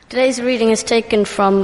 Today's reading is taken from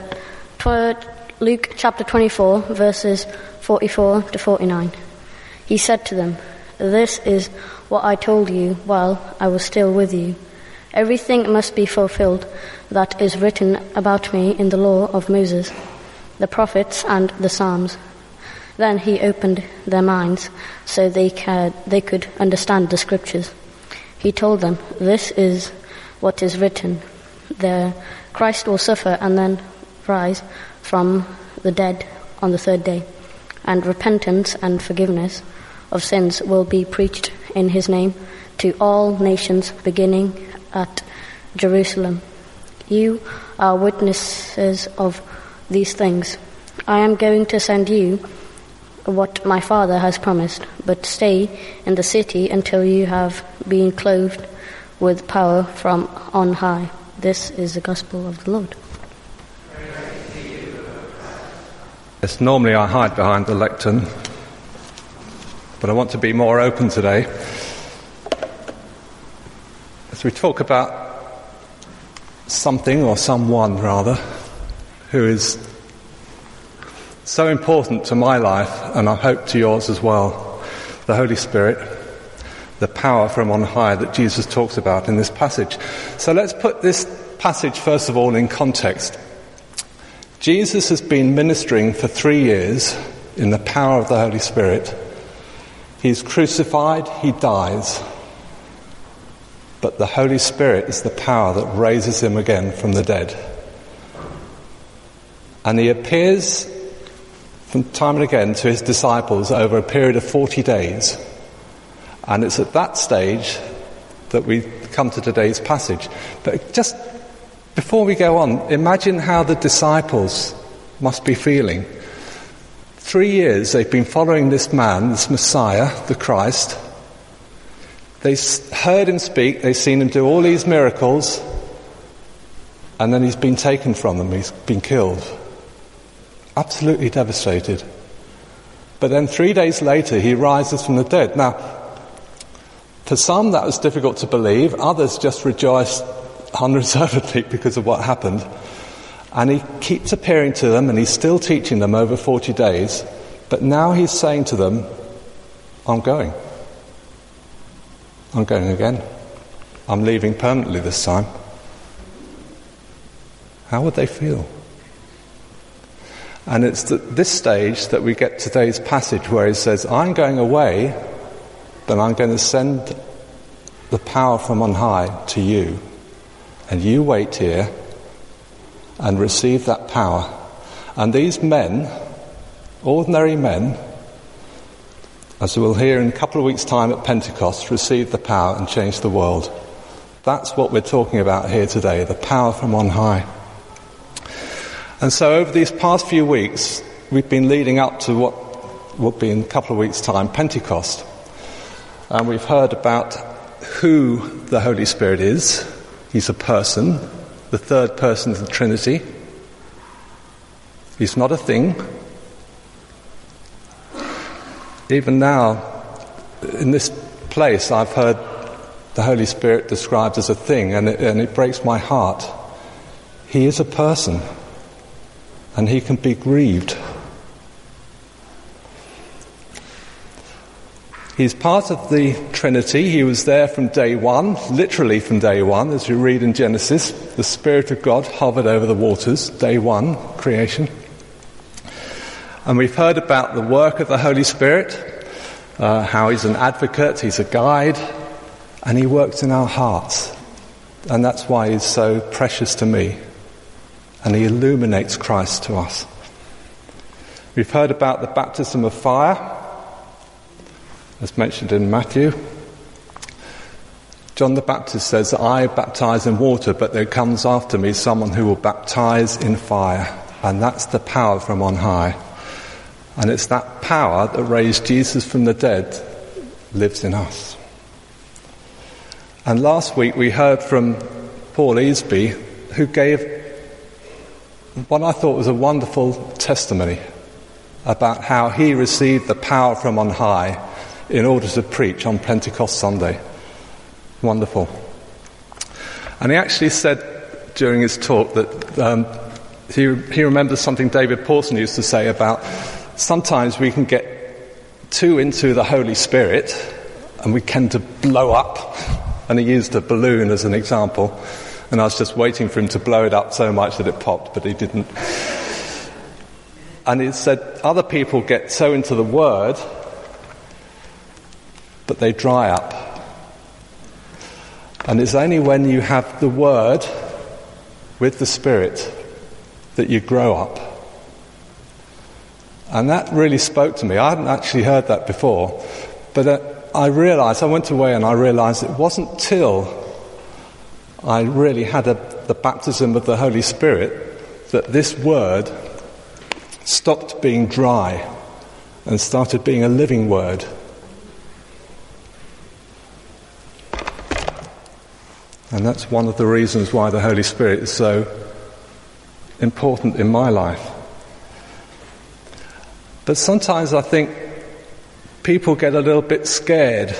Luke chapter 24, verses 44 to 49. He said to them, "This is what I told you while I was still with you. Everything must be fulfilled that is written about me in the law of Moses, the prophets and the Psalms." Then he opened their minds so they could understand the scriptures. He told them, "This is what is written. The Christ will suffer and then rise from the dead on the third day, and repentance and forgiveness of sins will be preached in his name to all nations, beginning at Jerusalem. You are witnesses of these things. I am going to send you what my Father has promised, but stay in the city until you have been clothed with power from on high." This is the gospel of the Lord. Yes, normally I hide behind the lectern, but I want to be more open today. As we talk about something, or someone rather, who is so important to my life, and I hope to yours as well, the Holy Spirit, the power from on high that Jesus talks about in this passage. So let's put this passage first of all in context. Jesus has been ministering for 3 years in the power of the Holy Spirit. He's crucified, he dies, but the Holy Spirit is the power that raises him again from the dead. And he appears from time and again to his disciples over a period of 40 days. And it's at that stage that we come to today's passage. But just before we go on, imagine how the disciples must be feeling. 3 years they've been following this man, this Messiah, the Christ. They heard him speak, they've seen him do all these miracles, and then he's been taken from them, he's been killed. Absolutely devastated. But then 3 days later he rises from the dead. Now, for some that was difficult to believe, others just rejoiced unreservedly because of what happened. And he keeps appearing to them, and he's still teaching them over 40 days. But now he's saying to them, I'm going again. I'm leaving permanently this time. How would they feel? And it's at this stage that we get today's passage where he says, I'm going away, but I'm going to send the power from on high to you. And you wait here and receive that power. And these men, ordinary men, as we'll hear in a couple of weeks' time at Pentecost, receive the power and change the world. That's what we're talking about here today, the power from on high. And so over these past few weeks, we've been leading up to what will be in a couple of weeks' time, Pentecost. And we've heard about who the Holy Spirit is. He's a person, the third person of the Trinity. He's not a thing. Even now, in this place, I've heard the Holy Spirit described as a thing, and it breaks my heart. He is a person, and he can be grieved. He's part of the Trinity. He was there from day one, literally from day one, as we read in Genesis. The Spirit of God hovered over the waters, day one, creation. And we've heard about the work of the Holy Spirit, how he's an advocate, he's a guide, and he works in our hearts. And that's why he's so precious to me. And he illuminates Christ to us. We've heard about the baptism of fire, as mentioned in Matthew. John the Baptist says, I baptize in water, but there comes after me someone who will baptize in fire. And that's the power from on high. And it's that power that raised Jesus from the dead lives in us. And last week we heard from Paul Easby, who gave what I thought was a wonderful testimony about how he received the power from on high in order to preach on Pentecost Sunday. Wonderful. And he actually said, during his talk that he remembers something David Pawson used to say about sometimes we can get too into the Holy Spirit and we tend to blow up. And he used a balloon as an example. And I was just waiting for him to blow it up so much that it popped, but he didn't. And he said other people get so into the Word, but they dry up. And it's only when you have the Word with the Spirit that you grow up. And that really spoke to me. I hadn't actually heard that before. But I went away and I realised it wasn't till I really had the baptism of the Holy Spirit that this Word stopped being dry and started being a living Word. And that's one of the reasons why the Holy Spirit is so important in my life. But sometimes I think people get a little bit scared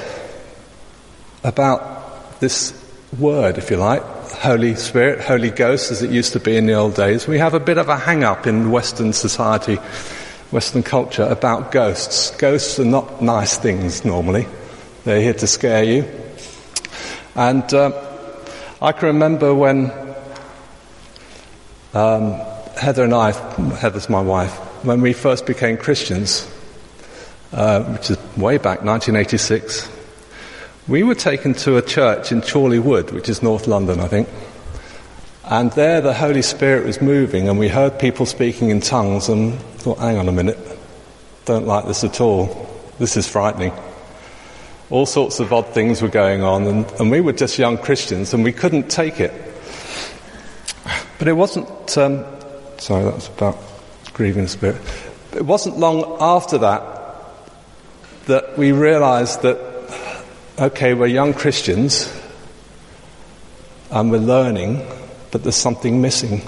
about this word, if you like, Holy Spirit, Holy Ghost, as it used to be in the old days. We have a bit of a hang-up in Western society, Western culture, about ghosts. Ghosts are not nice things normally. They're here to scare you. And I can remember when Heather and I, Heather's my wife, when we first became Christians, which is way back, 1986, we were taken to a church in Chorley Wood, which is North London, I think. And there the Holy Spirit was moving, and we heard people speaking in tongues, and thought, hang on a minute, don't like this at all. This is frightening. All sorts of odd things were going on, and we were just young Christians, and we couldn't take it. But it wasn't... sorry, that was about grieving the Spirit. It wasn't long after that we realised that, okay, we're young Christians, and we're learning, but there's something missing.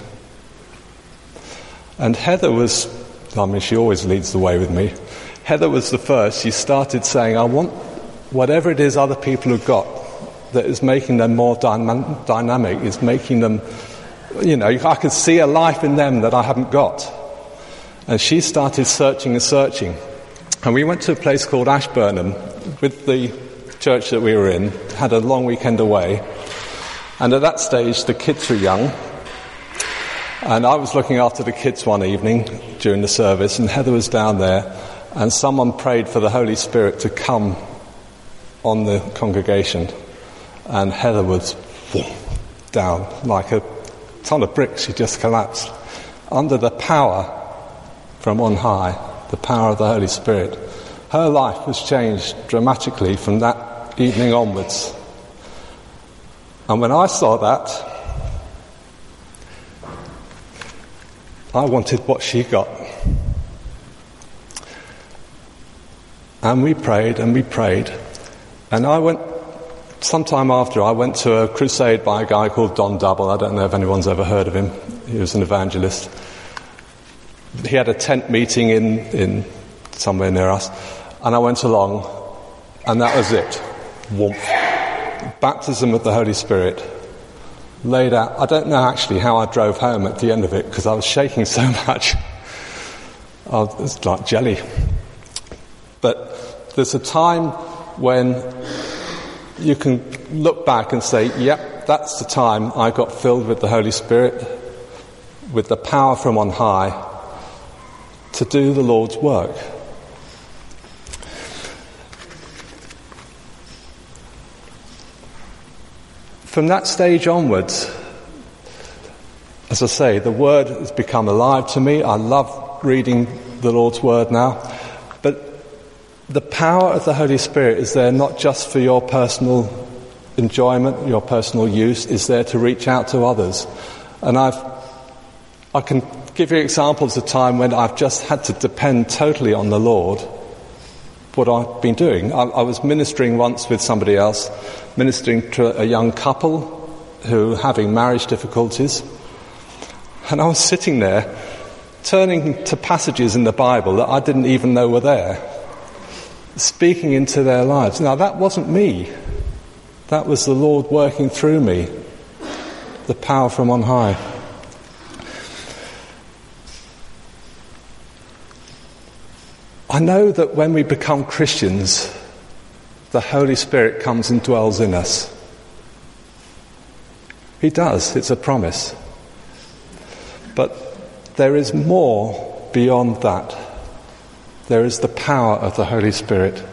And Heather was... she always leads the way with me. Heather was the first. She started saying, I want whatever it is other people have got that is making them more dynamic, is making them, I could see a life in them that I haven't got. And she started searching and searching. And we went to a place called Ashburnham with the church that we were in, had a long weekend away. And at that stage, the kids were young. And I was looking after the kids one evening during the service, and Heather was down there, and someone prayed for the Holy Spirit to come on the congregation. And Heather was down like a ton of bricks. She just collapsed under the power from on high, the power of the Holy Spirit. Her life was changed dramatically from that evening onwards. And when I saw that, I wanted what she got. And we prayed and we prayed. And sometime after, I went to a crusade by a guy called Don Double. I don't know if anyone's ever heard of him. He was an evangelist. He had a tent meeting in somewhere near us. And I went along, and that was it. Warmth. Baptism of the Holy Spirit. Laid out. I don't know actually how I drove home at the end of it, because I was shaking so much. It was like jelly. But there's a time when you can look back and say, yep, that's the time I got filled with the Holy Spirit, with the power from on high, to do the Lord's work. From that stage onwards, as I say, the Word has become alive to me. I love reading the Lord's Word now. But the power of the Holy Spirit is there not just for your personal enjoyment, your personal use, is there to reach out to others. And I can give you examples of time when I've just had to depend totally on the Lord, what I've been doing. I was ministering once with somebody else, ministering to a young couple who were having marriage difficulties. And I was sitting there, turning to passages in the Bible that I didn't even know were there, speaking into their lives. Now, that wasn't me. That was the Lord working through me. the power from on high. I know that when we become Christians, the Holy Spirit comes and dwells in us. He does, it's a promise. But there is more beyond that. There is the power of the Holy Spirit.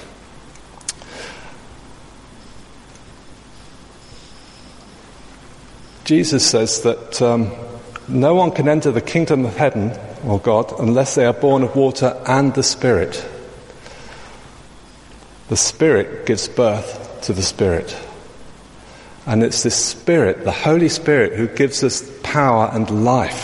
Jesus says that no one can enter the kingdom of heaven, or God, unless they are born of water and the Spirit. The Spirit gives birth to the Spirit. And it's this Spirit, the Holy Spirit, who gives us power and life.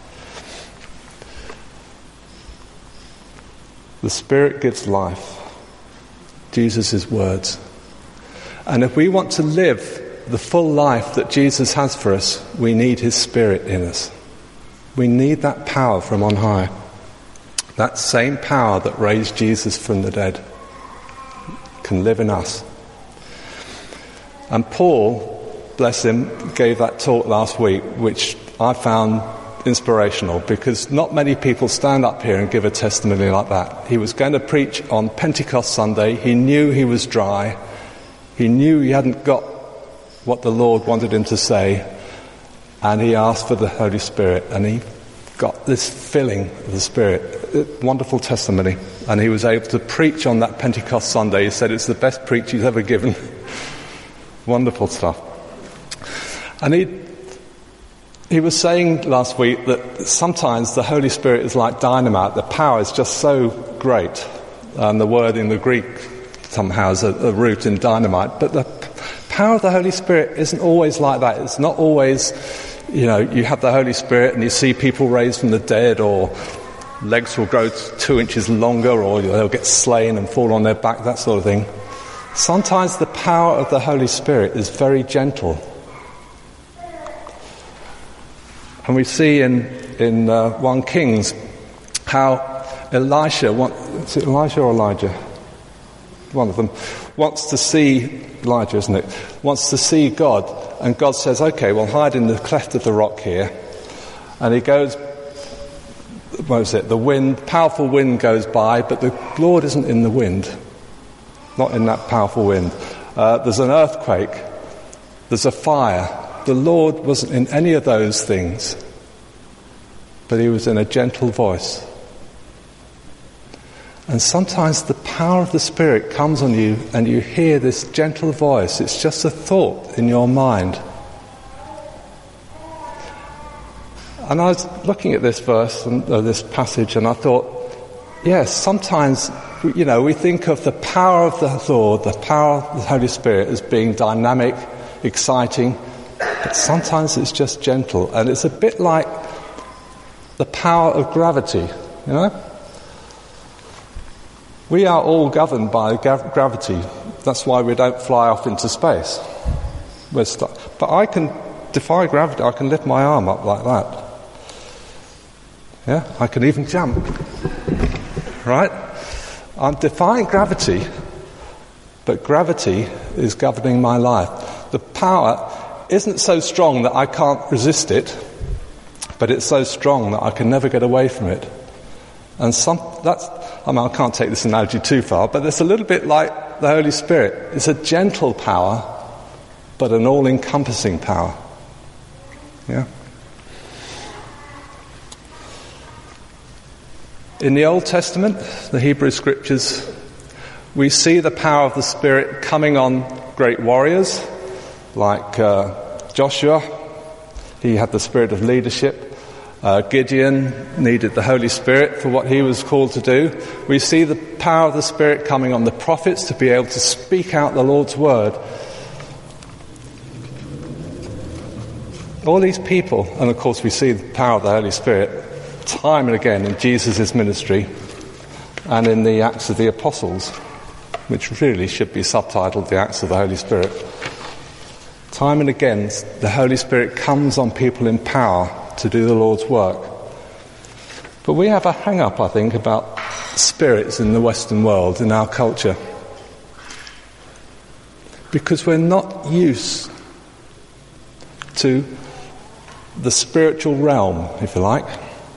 The Spirit gives life. Jesus' words. And if we want to live the full life that Jesus has for us, we need his Spirit in us. We need that power from on high. That same power that raised Jesus from the dead can live in us. And Paul, bless him, gave that talk last week, which I found inspirational, because not many people stand up here and give a testimony like that. He was going to preach on Pentecost Sunday. He knew he was dry. He knew he hadn't got what the Lord wanted him to say, and he asked for the Holy Spirit, and he got this filling of the Spirit. Wonderful testimony. And he was able to preach on that Pentecost Sunday. He said it's the best preach he's ever given. Wonderful stuff. And he was saying last week that sometimes the Holy Spirit is like dynamite. The power is just so great. And the word in the Greek somehow has a root in dynamite. But the power of the Holy Spirit isn't always like that. It's not always, you have the Holy Spirit and you see people raised from the dead, or legs will grow 2 inches longer, or they'll get slain and fall on their back, that sort of thing. Sometimes the power of the Holy Spirit is very gentle. And we see in 1 Kings how Elisha, is it Elijah or Elijah? One of them wants to see, Elijah, isn't it? Wants to see God, and God says, okay, well, hide in the cleft of the rock here. And he goes, the wind, powerful wind goes by, but the Lord isn't in the wind. Not in that powerful wind. There's an earthquake. There's a fire. The Lord wasn't in any of those things, but he was in a gentle voice. And sometimes the power of the Spirit comes on you and you hear this gentle voice. It's just a thought in your mind. And I was looking at this verse, and this passage, and I thought, yes, sometimes, we think of the power of the Lord, the power of the Holy Spirit as being dynamic, exciting, but sometimes it's just gentle. And it's a bit like the power of gravity, We are all governed by gravity. That's why we don't fly off into space. We're stuck. But I can defy gravity. I can lift my arm up like that. Yeah, I can even jump. Right? I'm defying gravity, but gravity is governing my life. The power isn't so strong that I can't resist it, but it's so strong that I can never get away from it. And I can't take this analogy too far, but it's a little bit like the Holy Spirit. It's a gentle power, but an all-encompassing power. Yeah. In the Old Testament, the Hebrew Scriptures, we see the power of the Spirit coming on great warriors like Joshua. He had the spirit of leadership. Gideon needed the Holy Spirit for what he was called to do. We see the power of the Spirit coming on the prophets to be able to speak out the Lord's word. All these people, and of course we see the power of the Holy Spirit time and again in Jesus' ministry and in the Acts of the Apostles, which really should be subtitled the Acts of the Holy Spirit. Time and again the Holy Spirit comes on people in power to do the Lord's work. But we have a hang-up, I think, about spirits in the Western world, in our culture, because we're not used to the spiritual realm, if you like.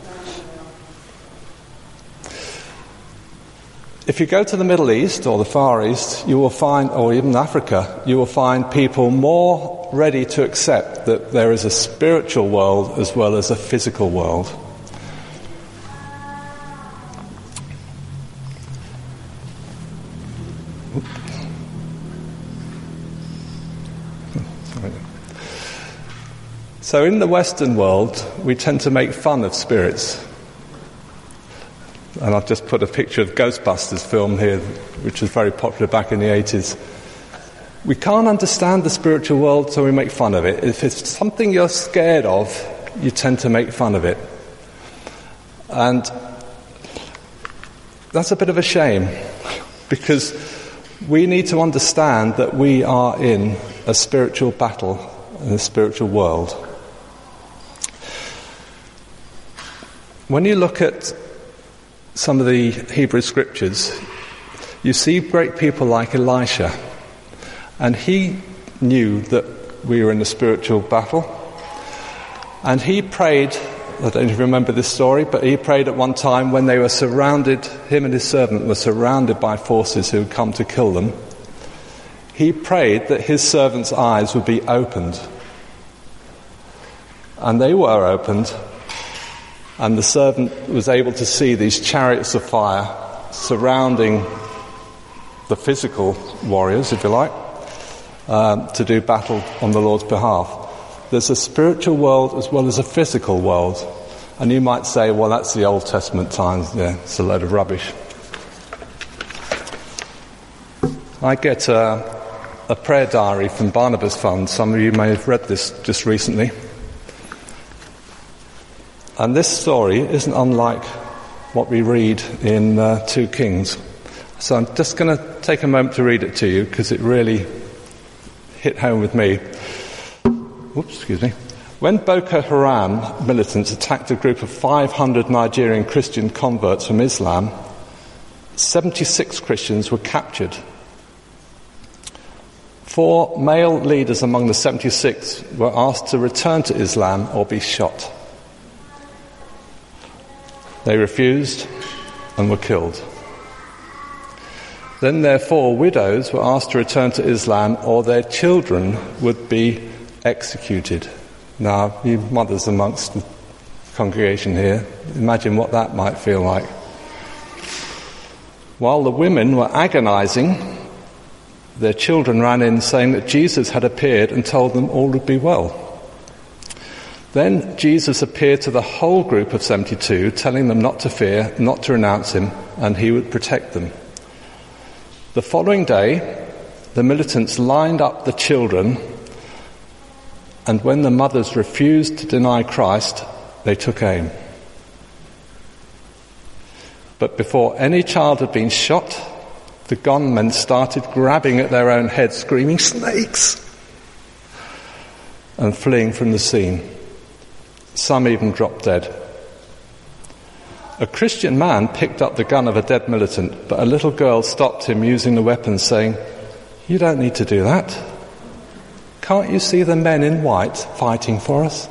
If you go to the Middle East or the Far East, you will find, or even Africa, you will find people more ready to accept that there is a spiritual world as well as a physical world. So in the Western world, we tend to make fun of spirits. And I've just put a picture of Ghostbusters film here, which was very popular back in the 80s. We can't understand the spiritual world, so we make fun of it. If it's something you're scared of, you tend to make fun of it. And that's a bit of a shame, because we need to understand that we are in a spiritual battle, in a spiritual world. When you look at some of the Hebrew scriptures, you see great people like Elisha, and he knew that we were in a spiritual battle, and he prayed. I don't know if you remember this story, but he prayed at one time when they were surrounded, him and his servant were surrounded by forces who had come to kill them. He prayed that his servant's eyes would be opened, and they were opened. And the servant was able to see these chariots of fire surrounding the physical warriors, if you like, to do battle on the Lord's behalf. There's a spiritual world as well as a physical world. And you might say, well, that's the Old Testament times. Yeah, it's a load of rubbish. I get a prayer diary from Barnabas Fund. Some of you may have read this just recently. And this story isn't unlike what we read in 2 Kings. So I'm just going to take a moment to read it to you because it really hit home with me. When Boko Haram militants attacked a group of 500 Nigerian Christian converts from Islam, 76 Christians were captured. 4 male leaders among the 76 were asked to return to Islam or be shot. They refused and were killed. Then their 4 widows were asked to return to Islam or their children would be executed. Now, you mothers amongst the congregation here, imagine what that might feel like. While the women were agonizing, their children ran in saying that Jesus had appeared and told them all would be well. Then Jesus appeared to the whole group of 72, telling them not to fear, not to renounce him, and he would protect them. The following day, the militants lined up the children, and when the mothers refused to deny Christ, they took aim. But before any child had been shot, the gunmen started grabbing at their own heads, screaming, "Snakes!" and fleeing from the scene. Some even dropped dead. A Christian man picked up the gun of a dead militant, but a little girl stopped him using the weapon, saying, "You don't need to do that. Can't you see the men in white fighting for us?"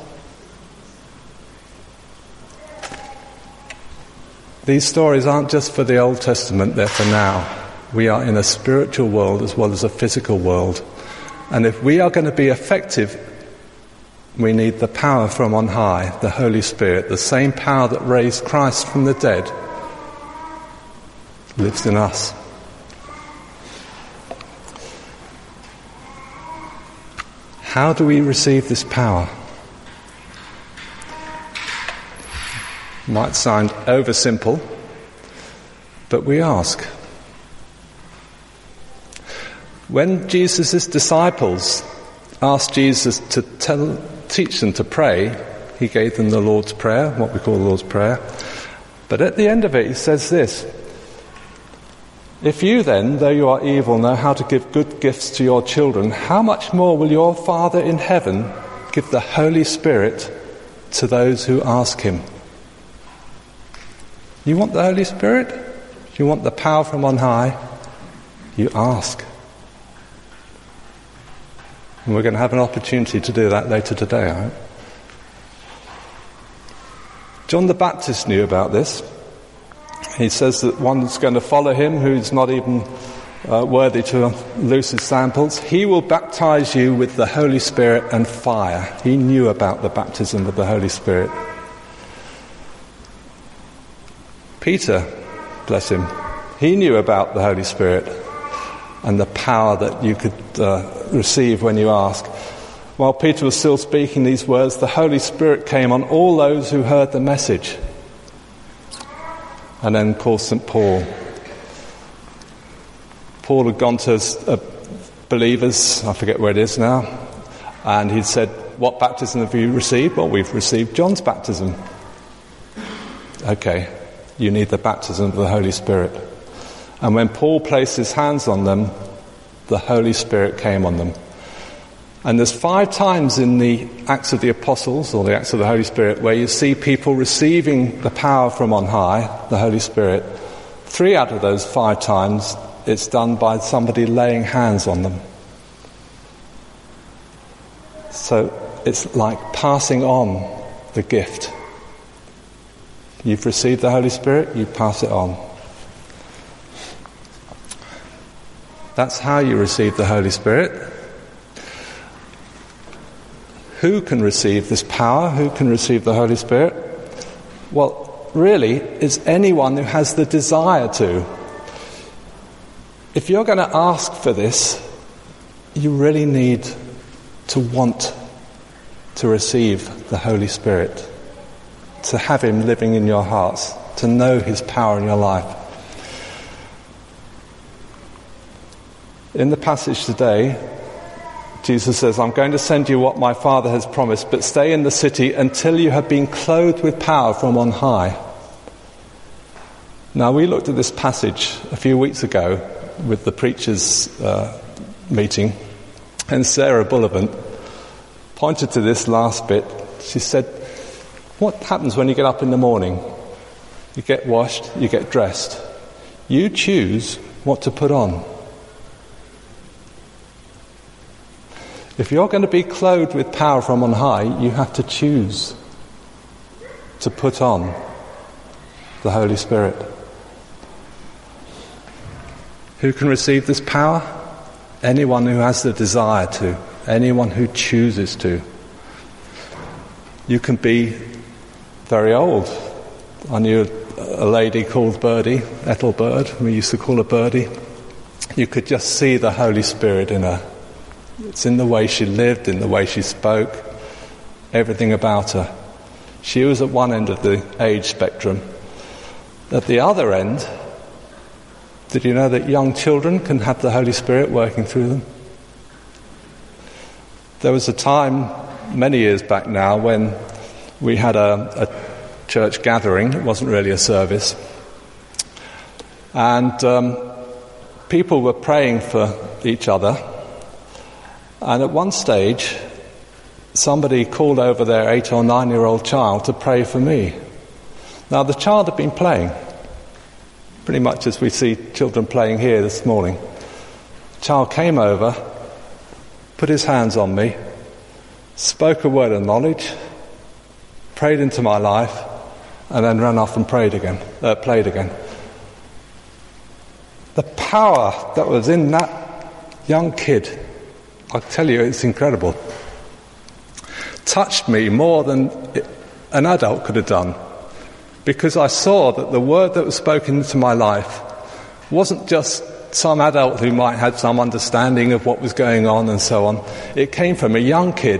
These stories aren't just for the Old Testament, they're for now. We are in a spiritual world as well as a physical world. And if we are going to be effective, we need the power from on high, the Holy Spirit. The same power that raised Christ from the dead lives in us. How do we receive this power? Might sound oversimple, but we ask. When Jesus' disciples asked Jesus to teach them to pray, he gave them the Lord's Prayer, what we call the Lord's Prayer. But at the end of it, he says this: "If you then, though you are evil, know how to give good gifts to your children, how much more will your Father in heaven give the Holy Spirit to those who ask him?" You want the Holy Spirit? You want the power from on high? You ask. And we're going to have an opportunity to do that later today, I hope. John the Baptist knew about this. He says that one's going to follow him who's not even worthy to loose his sandals. He will baptize you with the Holy Spirit and fire. He knew about the baptism of the Holy Spirit. Peter, bless him, he knew about the Holy Spirit and the power that you could receive when you ask. While Peter was still speaking these words, the Holy Spirit came on all those who heard the message. And then, of course, St. Paul. Paul had gone to believers, I forget where it is now, and he'd said, what baptism have you received? Well, we've received John's baptism. Okay, you need the baptism of the Holy Spirit. And when Paul placed his hands on them, the Holy Spirit came on them. And there's 5 times in the Acts of the Apostles, or the Acts of the Holy Spirit, where you see people receiving the power from on high, the Holy Spirit. 3 out of those 5 times, it's done by somebody laying hands on them. So it's like passing on the gift. You've received the Holy Spirit, you pass it on. That's how you receive the Holy Spirit. Who can receive this power? Who can receive the Holy Spirit? Well, really, it's anyone who has the desire to. If you're going to ask for this, you really need to want to receive the Holy Spirit, to have him living in your hearts, to know his power in your life. In the passage today, Jesus says, I'm going to send you what my Father has promised, but stay in the city until you have been clothed with power from on high. Now, we looked at this passage a few weeks ago with the preachers' meeting, and Sarah Bullivant pointed to this last bit. She said, what happens when you get up in the morning? You get washed, you get dressed. You choose what to put on. If you're going to be clothed with power from on high, you have to choose to put on the Holy Spirit. Who can receive this power? Anyone who has the desire to, anyone who chooses to. You can be very old. I knew a lady called Birdie, Ethelbird, we used to call her Birdie. You could just see the Holy Spirit in her. It's in the way she lived, in the way she spoke, everything about her. She was at one end of the age spectrum. At the other end, did you know that young children can have the Holy Spirit working through them? There was a time, many years back now, when we had a church gathering. It wasn't really a service. And people were praying for each other. And at one stage, somebody called over their 8 or 9-year-old child to pray for me. Now, the child had been playing, pretty much as we see children playing here this morning. The child came over, put his hands on me, spoke a word of knowledge, prayed into my life, and then ran off and played again. The power that was in that young kid, I tell you, it's incredible. Touched me more than an adult could have done, because I saw that the word that was spoken into my life wasn't just some adult who might have some understanding of what was going on and so on. It came from a young kid,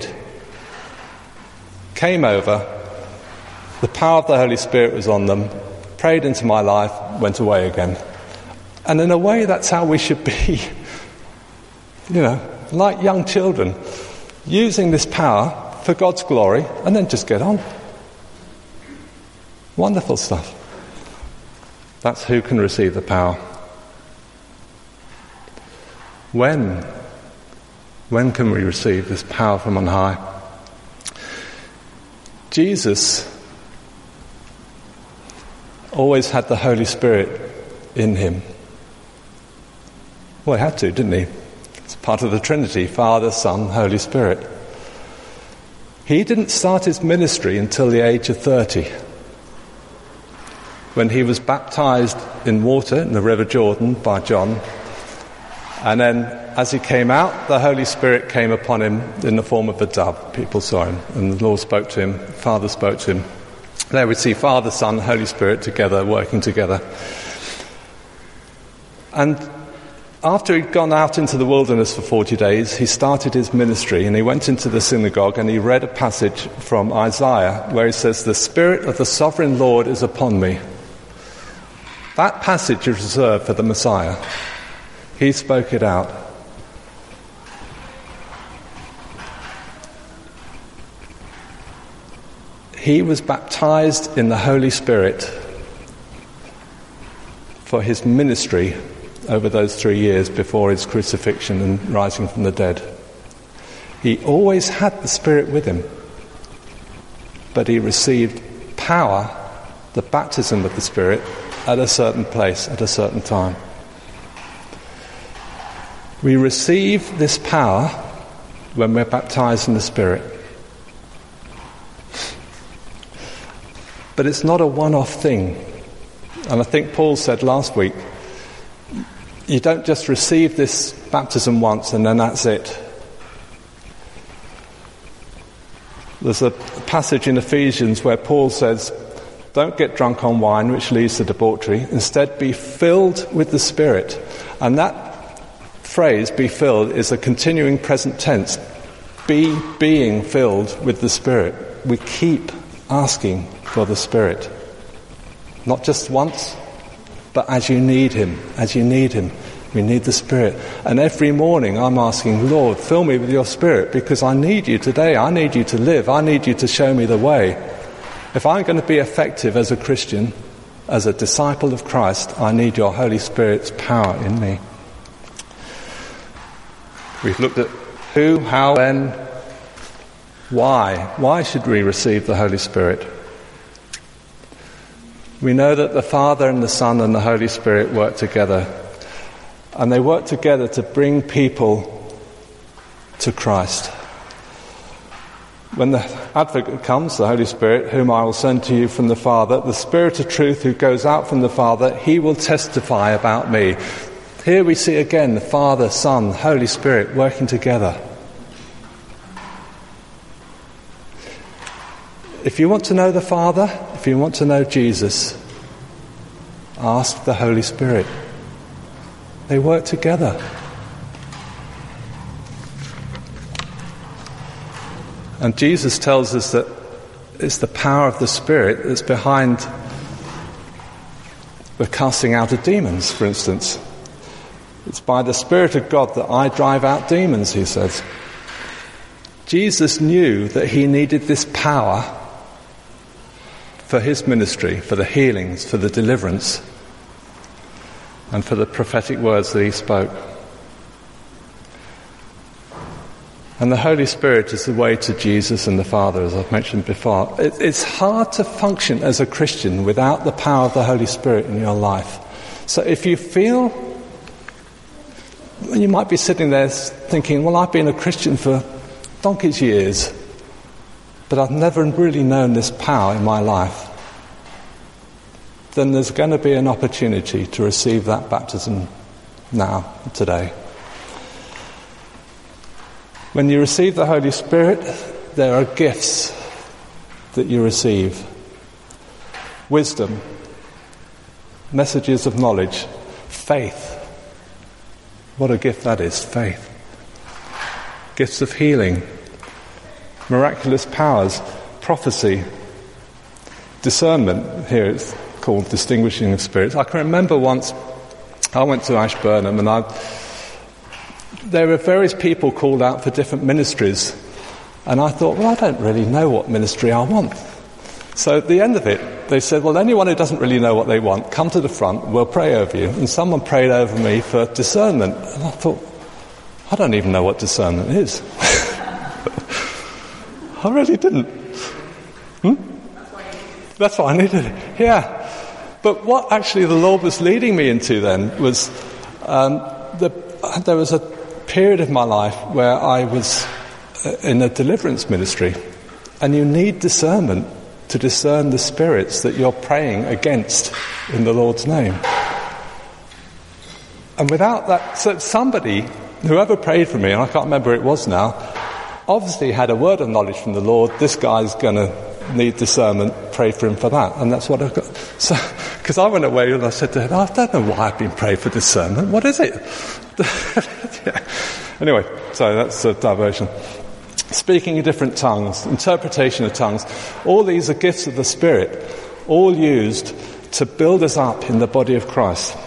came over, the power of the Holy Spirit was on them, prayed into my life, went away again. And in a way, that's how we should be, like young children, using this power for God's glory, and then just get on. Wonderful stuff. That's who can receive the power. When can we receive this power from on high? Jesus always had the Holy Spirit in him. Well, he had to, didn't he? It's part of the Trinity, Father, Son, Holy Spirit. He didn't start his ministry until the age of 30, when he was baptized in water in the River Jordan by John. And then as he came out, the Holy Spirit came upon him in the form of a dove. People saw him, and the Lord spoke to him, Father spoke to him. There we see Father, Son, Holy Spirit together, working together. And after he'd gone out into the wilderness for 40 days, he started his ministry, and he went into the synagogue and he read a passage from Isaiah where he says, "The Spirit of the Sovereign Lord is upon me." That passage is reserved for the Messiah. He spoke it out. He was baptized in the Holy Spirit for his ministry over those 3 years before his crucifixion and rising from the dead. He always had the Spirit with him, but he received power, the baptism of the Spirit, at a certain place, at a certain time. We receive this power when we're baptized in the Spirit. But it's not a one-off thing. And I think Paul said last week, you don't just receive this baptism once and then that's it. There's a passage in Ephesians where Paul says, don't get drunk on wine, which leads to debauchery. Instead, be filled with the Spirit. And that phrase, be filled, is a continuing present tense. Being filled with the Spirit. We keep asking for the Spirit. Not just once, but as you need him. As you need him. We need the Spirit. And every morning I'm asking, Lord, fill me with your Spirit, because I need you today. I need you to live. I need you to show me the way. If I'm going to be effective as a Christian, as a disciple of Christ, I need your Holy Spirit's power in me. We've looked at who, how, when, why. Why should we receive the Holy Spirit? We know that the Father and the Son and the Holy Spirit work together. And they work together to bring people to Christ. When the Advocate comes, the Holy Spirit, whom I will send to you from the Father, the Spirit of truth who goes out from the Father, he will testify about me. Here we see again the Father, Son, Holy Spirit working together. If you want to know the Father, if you want to know Jesus, ask the Holy Spirit. They work together. And Jesus tells us that it's the power of the Spirit that's behind the casting out of demons, for instance. It's by the Spirit of God that I drive out demons, he says. Jesus knew that he needed this power for his ministry, for the healings, for the deliverance, and for the prophetic words that he spoke. And the Holy Spirit is the way to Jesus and the Father, as I've mentioned before. It's hard to function as a Christian without the power of the Holy Spirit in your life. So if you feel, you might be sitting there thinking, well, I've been a Christian for donkey's years, but I've never really known this power in my life. Then there's going to be an opportunity to receive that baptism now, today. When you receive the Holy Spirit, there are gifts that you receive. Wisdom, messages of knowledge, faith. What a gift that is, faith. Gifts of healing, miraculous powers, prophecy, discernment. Here it's called distinguishing of spirits. I can remember once I went to Ashburnham and there were various people called out for different ministries, and I thought, well, I don't really know what ministry I want. So at the end of it, they said, well, anyone who doesn't really know what they want, come to the front, we'll pray over you. And someone prayed over me for discernment, and I thought, I don't even know what discernment is. I really didn't. That's what I needed. Yeah. But what actually the Lord was leading me into then was there was a period of my life where I was in a deliverance ministry, and you need discernment to discern the spirits that you're praying against in the Lord's name. And without that, so somebody, whoever prayed for me, and I can't remember who it was now, obviously had a word of knowledge from the Lord. This guy's going to need discernment, pray for him for that. And that's what I've got. So, because I went away and I said to him, I don't know why I've been prayed for discernment. What is it? Yeah. Anyway, so that's a diversion. Speaking in different tongues, interpretation of tongues, all these are gifts of the Spirit, all used to build us up in the body of Christ.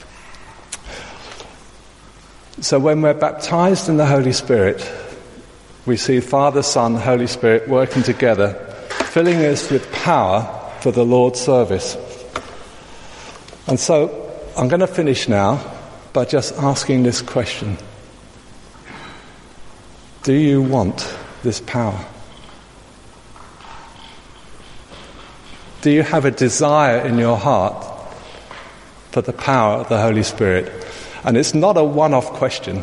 So when we're baptized in the Holy Spirit, we see Father, Son, Holy Spirit working together, filling us with power for the Lord's service. And so I'm going to finish now by just asking this question. Do you want this power? Do you have a desire in your heart for the power of the Holy Spirit? And it's not a one-off question.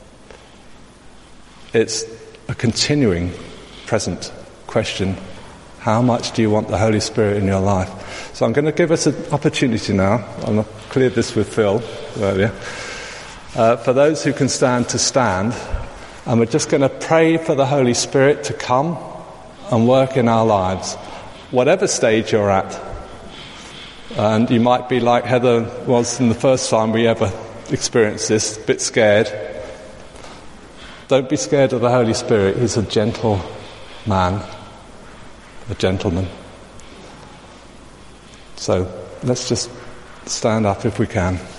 It's a continuing, present question. How much do you want the Holy Spirit in your life? So I'm going to give us an opportunity now. I cleared this with Phil earlier. For those who can stand, to stand. And we're just going to pray for the Holy Spirit to come and work in our lives, whatever stage you're at. And you might be like Heather was in the first time we ever experienced this, a bit scared. Don't be scared of the Holy Spirit. He's a gentle man, a gentleman. So let's just stand up if we can.